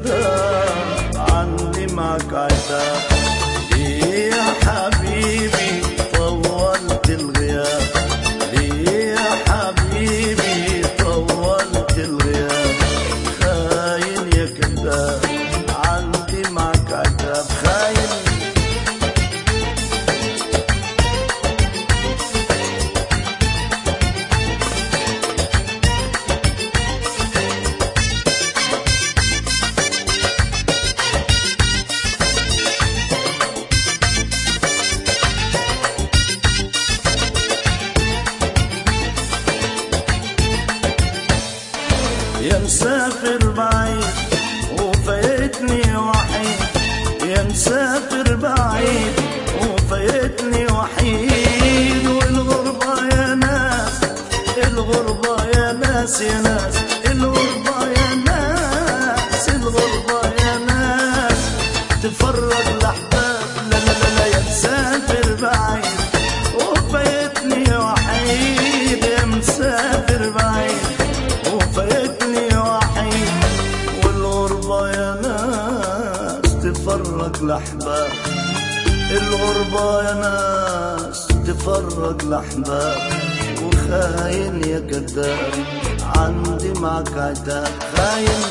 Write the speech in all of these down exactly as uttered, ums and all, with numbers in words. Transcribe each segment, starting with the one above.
كذاب عندي معك عتاب. ليه يا حبيبي طولت الغياب؟ ليه يا حبيبي طولت الغياب؟ خاين يا كذاب عندي معك عتاب. خاين يا مسافر بعيد وفايتني وحيد، يا مسافر بعيد وفايتني وحيد. والغربة يا ناس، الغربة يا ناس يا ناس، الغربة يا ناس، الغربة يا ناس تفرق الأحباب. لا لا لا لا يا مسافر بعيد وفايتني وحيد، يا مسافر بعيد وفايتني وحيد. والغربة يا ناس تفرق الأحباب، الغربة يا ناس تفرق الأحباب. وخاين يا كذاب عندي معك عتاب. خاين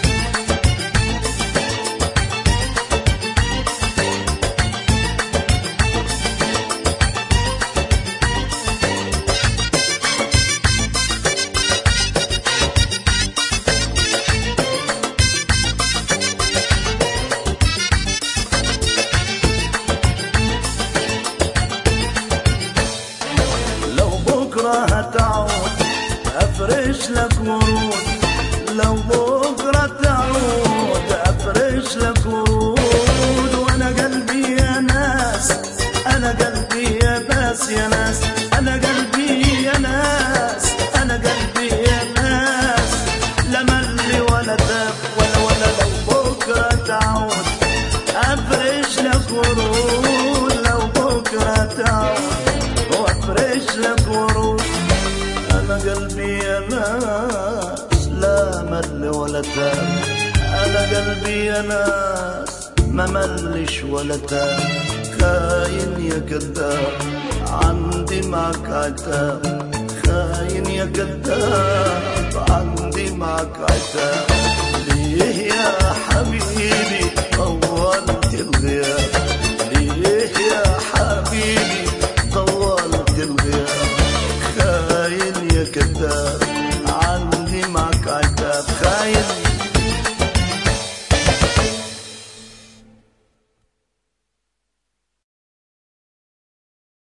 هتعود أفرش لك ورود، لو بكرة تعود أفرش لك ورود. وأنا قلبي يا ناس، أنا قلبي يا ناس يا ناس، أنا قلبي يا ناس، أنا قلبي يا ناس لا ملي ولا تاب ولا ولا. لو بكرة تعود أفرش لك ورود، لو بكرة تعود وأفرش لك ورود. أنا قلبي يا ناس لا مل ولا تاب، أنا قلبي يا ناس ما ملش ولا تاب. خاين يا كذاب عندي معك عتاب، خاين يا كذاب عندي معك عتاب. ليه يا حبيبي طولت الغياب؟ ليه يا حبيبي طولت الغياب؟ خاين يا كذاب عندي معك عتاب. خاين